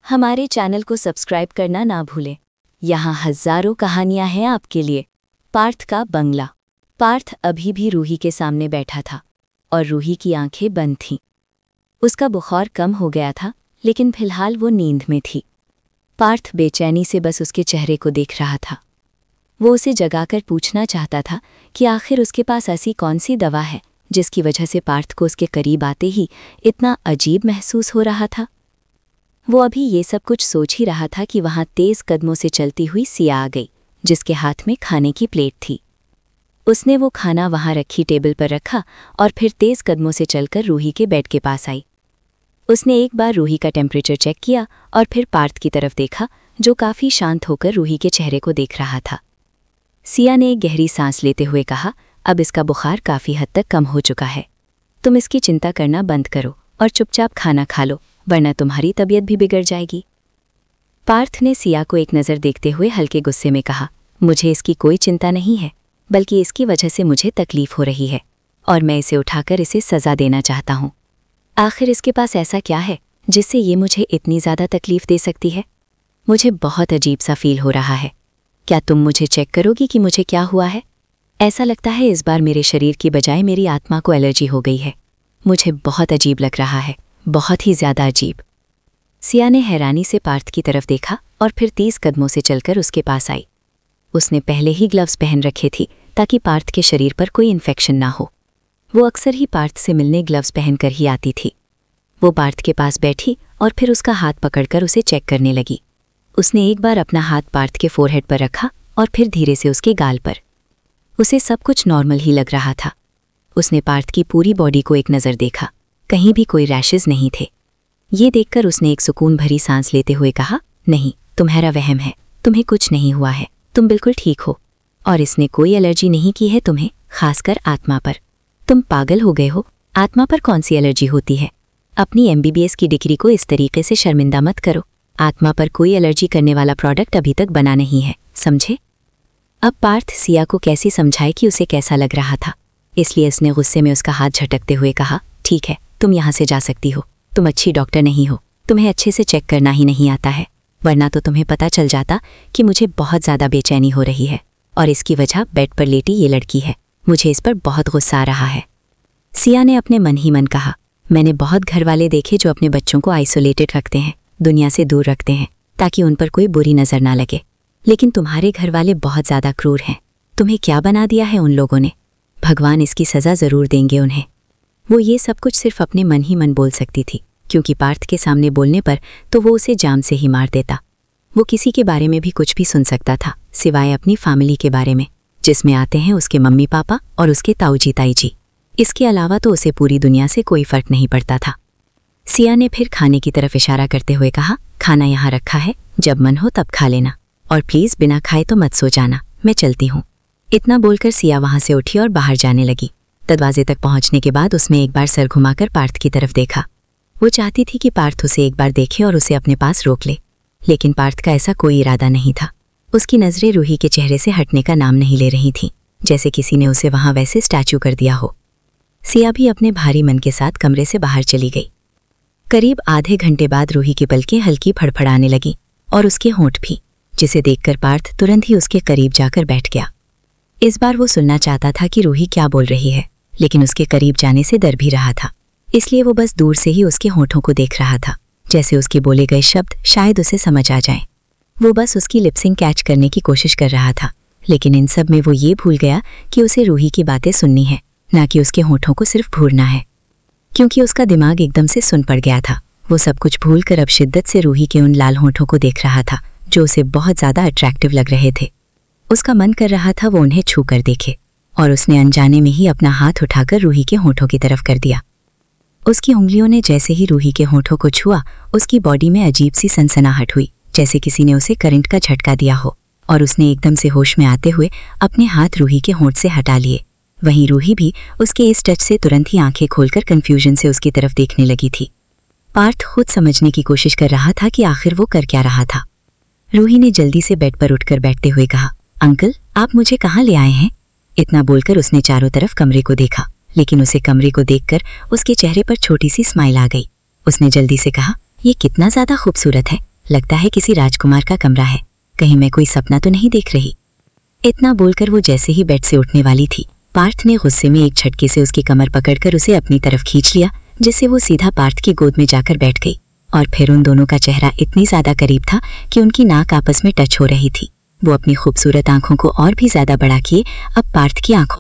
हमारे चैनल को सब्सक्राइब करना ना भूलें। यहाँ हजारों कहानियां हैं आपके लिए। पार्थ का बंगला। पार्थ अभी भी रूही के सामने बैठा था और रूही की आंखें बंद थीं। उसका बुखार कम हो गया था, लेकिन फिलहाल वो नींद में थी। पार्थ बेचैनी से बस उसके चेहरे को देख रहा था। वो उसे जगाकर पूछना चाहता था कि आखिर उसके पास ऐसी कौन सी दवा है जिसकी वजह से पार्थ को उसके करीब आते ही इतना अजीब महसूस हो रहा था। वो अभी ये सब कुछ सोच ही रहा था कि वहां तेज कदमों से चलती हुई सिया आ गई, जिसके हाथ में खाने की प्लेट थी। उसने वो खाना वहां रखी टेबल पर रखा और फिर तेज कदमों से चलकर रूही के बेड के पास आई। उसने एक बार रूही का टेम्परेचर चेक किया और फिर पार्थ की तरफ देखा, जो काफी शांत होकर रूही के चेहरे को देख रहा था। सिया ने एक गहरी सांस लेते हुए कहा, अब इसका बुखार काफी हद तक कम हो चुका है। तुम इसकी चिंता करना बंद करो और चुपचाप खाना खा लो, वरना तुम्हारी तबीयत भी बिगड़ जाएगी। पार्थ ने सिया को एक नज़र देखते हुए हल्के गुस्से में कहा, मुझे इसकी कोई चिंता नहीं है, बल्कि इसकी वजह से मुझे तकलीफ हो रही है और मैं इसे उठाकर इसे सज़ा देना चाहता हूँ। आखिर इसके पास ऐसा क्या है जिससे ये मुझे इतनी ज़्यादा तकलीफ दे सकती है? मुझे बहुत अजीब सा फील हो रहा है। क्या तुम मुझे चेक करोगी कि मुझे क्या हुआ है? ऐसा लगता है इस बार मेरे शरीर की बजाय मेरी आत्मा को एलर्जी हो गई है। मुझे बहुत अजीब लग रहा है, बहुत ही ज़्यादा अजीब। सिया ने हैरानी से पार्थ की तरफ देखा और फिर 30 कदमों से चलकर उसके पास आई। उसने पहले ही ग्लव्स पहन रखे थी ताकि पार्थ के शरीर पर कोई इन्फेक्शन ना हो। वो अक्सर ही पार्थ से मिलने ग्लव्स पहनकर ही आती थी। वो पार्थ के पास बैठी और फिर उसका हाथ पकड़कर उसे चेक करने लगी। उसने एक बार अपना हाथ पार्थ के फोरहेड पर रखा और फिर धीरे से उसके गाल पर। उसे सब कुछ नॉर्मल ही लग रहा था। उसने पार्थ की पूरी बॉडी को एक नज़र देखा, कहीं भी कोई रैशेज नहीं थे। ये देखकर उसने एक सुकून भरी सांस लेते हुए कहा, नहीं, तुम्हारा वहम है, तुम्हें कुछ नहीं हुआ है, तुम बिल्कुल ठीक हो और इसने कोई एलर्जी नहीं की है तुम्हें, खासकर आत्मा पर। तुम पागल हो गए हो, आत्मा पर कौन सी एलर्जी होती है? अपनी MBBS की डिग्री को इस तरीके से शर्मिंदा मत करो। आत्मा पर कोई एलर्जी करने वाला प्रोडक्ट अभी तक बना नहीं है, समझे? अब पार्थ सिया को कैसी समझाए कि उसे कैसा लग रहा था, इसलिए उसने गुस्से में उसका हाथ झटकते हुए कहा, ठीक है, तुम यहाँ से जा सकती हो। तुम अच्छी डॉक्टर नहीं हो, तुम्हें अच्छे से चेक करना ही नहीं आता है, वरना तो तुम्हें पता चल जाता कि मुझे बहुत ज़्यादा बेचैनी हो रही है और इसकी वजह बेड पर लेटी ये लड़की है। मुझे इस पर बहुत गुस्सा आ रहा है। सिया ने अपने मन ही मन कहा, मैंने बहुत घर वाले देखे जो अपने बच्चों को आइसोलेटेड रखते हैं, दुनिया से दूर रखते हैं ताकि उन पर कोई बुरी नज़र ना लगे, लेकिन तुम्हारे घर वाले बहुत ज़्यादा क्रूर हैं। तुम्हें क्या बना दिया है उन लोगों ने? भगवान इसकी सज़ा ज़रूर देंगे उन्हें। वो ये सब कुछ सिर्फ अपने मन ही मन बोल सकती थी, क्योंकि पार्थ के सामने बोलने पर तो वो उसे जाम से ही मार देता। वो किसी के बारे में भी कुछ भी सुन सकता था, सिवाय अपनी फैमिली के बारे में, जिसमें आते हैं उसके मम्मी पापा और उसके ताऊजी ताईजी। इसके अलावा तो उसे पूरी दुनिया से कोई फ़र्क नहीं पड़ता था। सिया ने फिर खाने की तरफ इशारा करते हुए कहा, खाना यहाँ रखा है, जब मन हो तब खा लेना, और प्लीज़ बिना खाए तो मत सो जाना, मैं चलती हूँ। इतना बोलकर सिया वहाँ से उठी और बाहर जाने लगी। दरवाजे तक पहुँचने के बाद उसने एक बार सर घुमाकर पार्थ की तरफ देखा। वो चाहती थी कि पार्थ उसे एक बार देखे और उसे अपने पास रोक ले, लेकिन पार्थ का ऐसा कोई इरादा नहीं था। उसकी नज़रें रूही के चेहरे से हटने का नाम नहीं ले रही थीं, जैसे किसी ने उसे वहाँ वैसे स्टैचू कर दिया हो। सिया भी अपने भारी मन के साथ कमरे से बाहर चली गई। करीब आधे घंटे बाद रूही की पलकें हल्की फड़फड़ाने लगी और उसके होंठ भी, जिसे देखकर पार्थ तुरंत ही उसके करीब जाकर बैठ गया। इस बार वो सुनना चाहता था कि रूही क्या बोल रही है, लेकिन उसके करीब जाने से डर भी रहा था, इसलिए वो बस दूर से ही उसके होठों को देख रहा था, जैसे उसके बोले गए शब्द शायद उसे समझ आ जाएं। वो बस उसकी लिपसिंग कैच करने की कोशिश कर रहा था, लेकिन इन सब में वो ये भूल गया कि उसे रूही की बातें सुननी है, ना कि उसके होठों को सिर्फ घूरना है, क्योंकि उसका दिमाग एकदम से सुन पड़ गया था। वो सब कुछ भूलकर अब शिद्दत से रूही के उन लाल होठों को देख रहा था, जो उसे बहुत ज़्यादा अट्रैक्टिव लग रहे थे। उसका मन कर रहा था वो उन्हें छू कर देखे, और उसने अनजाने में ही अपना हाथ उठाकर रूही के होठों की तरफ कर दिया। उसकी उंगलियों ने जैसे ही रूही के होठों को छुआ, उसकी बॉडी में अजीब सी सनसनाहट हुई, जैसे किसी ने उसे करंट का झटका दिया हो, और उसने एकदम से होश में आते हुए अपने हाथ रूही के होंठ से हटा लिए। वहीं रूही भी उसके इस टच से तुरंत ही आंखें खोलकर कन्फ्यूजन से उसकी तरफ देखने लगी थी। पार्थ खुद समझने की कोशिश कर रहा था कि आखिर वो कर क्या रहा था। रूही ने जल्दी से बेड पर उठकर बैठते हुए कहा, अंकल, आप मुझे कहाँ ले आए हैं? इतना बोलकर उसने चारों तरफ कमरे को देखा, लेकिन उसे कमरे को देखकर उसके चेहरे पर छोटी सी स्माइल आ गई। उसने जल्दी से कहा, ये कितना ज़्यादा खूबसूरत है, लगता है किसी राजकुमार का कमरा है, कहीं मैं कोई सपना तो नहीं देख रही। इतना बोलकर वो जैसे ही बेड से उठने वाली थी, पार्थ ने गुस्से में एक झटके से उसकी कमर पकड़कर उसे अपनी तरफ खींच लिया, जिससे वो सीधा पार्थ की गोद में जाकर बैठ गई। और फिर उन दोनों का चेहरा इतनी ज्यादा करीब था कि उनकी नाक आपस में टच हो रही थी। वो अपनी खूबसूरत आंखों को और भी ज्यादा बड़ा किए अब पार्थ की आंखों